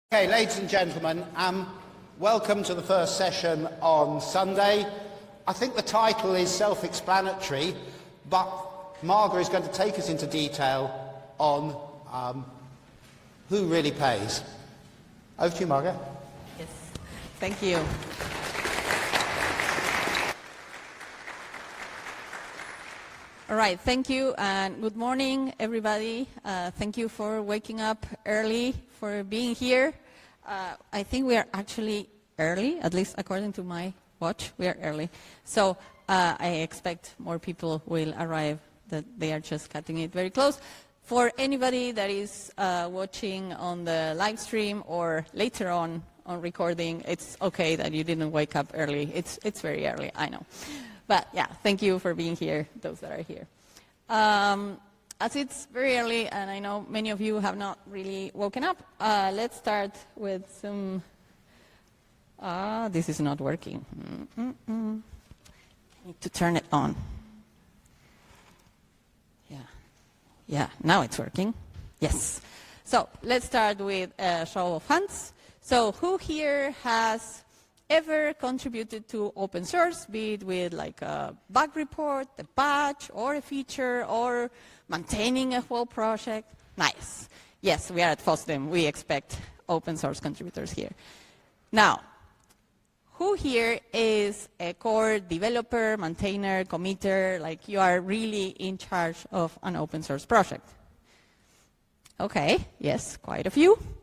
Okay, ladies and gentlemen, welcome to the first session on Sunday. I think the title is self-explanatory, but Margaret is going to take us into detail on who really pays. Over to you, Margaret. Yes, thank you. All right, thank you and good morning, everybody. Thank you for waking up early, for being here. I think we are actually early, at least according to my watch, we are early. So I expect more people will arrive, that they are just cutting it very close. For anybody that is watching on the live stream or later on recording, it's okay that you didn't wake up early. It's very early, I know. But yeah, thank you for being here, those that are here. As it's very early, and I know many of you have not really woken up, let's start with some... this is not working. I need to turn it on. Yeah, now it's working. Yes. So let's start with a show of hands. So who here has ever contributed to open source, be it with like a bug report, a patch, or a feature, or maintaining a whole project? Nice. Yes, we are at FOSDEM. We expect open source contributors here. Now, who here is a core developer, maintainer, committer, like you are really in charge of an open source project? Okay, yes, quite a few.